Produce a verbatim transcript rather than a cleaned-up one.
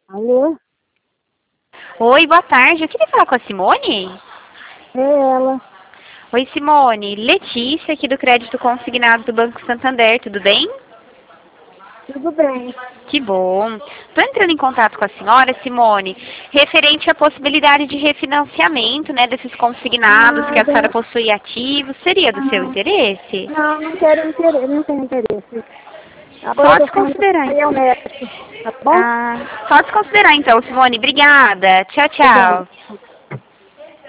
Alô? Oi, boa tarde. Eu queria falar com a Simone. É ela. Oi, Simone. Letícia, aqui do Crédito Consignado do Banco Santander. Tudo bem? Tudo bem. Que bom. Estou entrando em contato com a senhora, Simone, referente à possibilidade de refinanciamento, né, desses consignados que a senhora Nada. possui ativos. Seria do seu Não, interesse? não, não quero interesse, não tenho interesse. Agora eu Só tô falando desconsiderar, aí ao então. médico, tá bom? Ah, só desconsiderar, então, Simone. Obrigada. Tchau, Tá bom. tchau.